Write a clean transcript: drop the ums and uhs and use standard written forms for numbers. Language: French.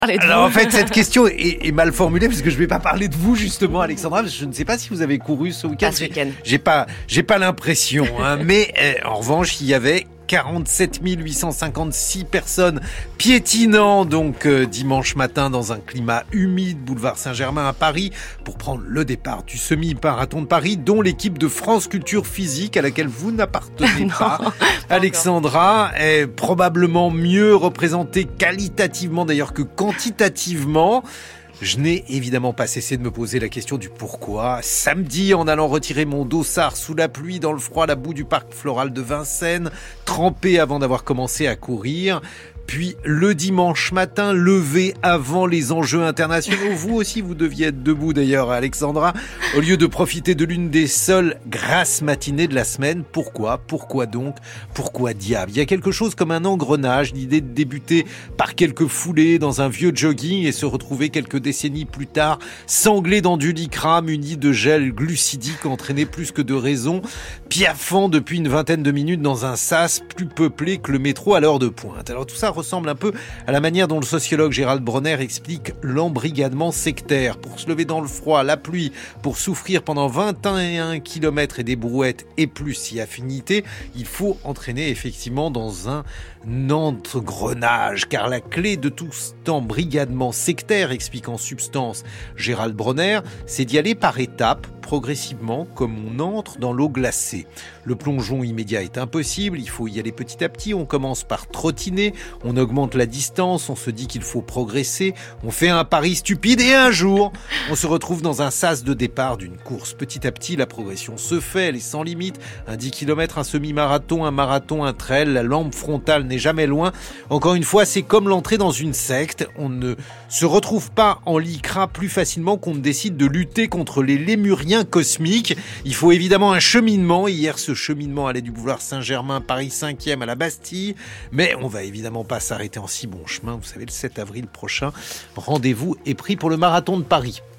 Alors en fait, cette question est mal formulée parce que je vais pas parler de vous justement, Alexandra. Parce que je ne sais pas si vous avez couru ce week-end. Ce week-end. J'ai pas l'impression. Mais en revanche, il y avait 47 856 personnes piétinant donc dimanche matin dans un climat humide, boulevard Saint-Germain à Paris, pour prendre le départ du semi-marathon de Paris, dont l'équipe de France Culture Physique à laquelle vous n'appartenez pas. Alexandra est probablement mieux représentée qualitativement d'ailleurs que quantitativement. Je n'ai évidemment pas cessé de me poser la question du pourquoi. Samedi, en allant retirer mon dossard sous la pluie, dans le froid, à la boue du parc floral de Vincennes, trempé avant d'avoir commencé à courir. Puis le dimanche matin, levé avant les enjeux internationaux. Vous aussi, vous deviez être debout d'ailleurs, Alexandra, au lieu de profiter de l'une des seules grasses matinées de la semaine. Pourquoi donc? Pourquoi diable? Il y a quelque chose comme un engrenage, l'idée de débuter par quelques foulées dans un vieux jogging et se retrouver quelques décennies plus tard, sanglé dans du lycra, muni de gel glucidique entraîné plus que de raison, piaffant depuis une vingtaine de minutes dans un sas plus peuplé que le métro à l'heure de pointe. Alors tout ça ressemble un peu à la manière dont le sociologue Gérald Bronner explique l'embrigadement sectaire. Pour se lever dans le froid, la pluie, pour souffrir pendant 21 km et des brouettes et plus si affinité, il faut entraîner effectivement dans un engrenage, car la clé de tout cet embrigadement sectaire, explique en substance Gérald Bronner, c'est d'y aller par étapes, progressivement, comme on entre dans l'eau glacée. Le plongeon immédiat est impossible, il faut y aller petit à petit, on commence par trottiner, on augmente la distance, on se dit qu'il faut progresser, on fait un pari stupide et un jour, on se retrouve dans un sas de départ d'une course. Petit à petit, la progression se fait, elle est sans limite, un 10 km, un semi-marathon, un marathon, un trail, la lampe frontale n'est jamais loin. Encore une fois, c'est comme l'entrée dans une secte, on ne se retrouve pas en lycra plus facilement qu'on ne décide de lutter contre les lémuriens cosmiques. Il faut évidemment un cheminement. Hier, ce cheminement allait du boulevard Saint-Germain, Paris 5e à la Bastille. Mais on va évidemment pas s'arrêter en si bon chemin. Vous savez, le 7 avril prochain, rendez-vous est pris pour le marathon de Paris.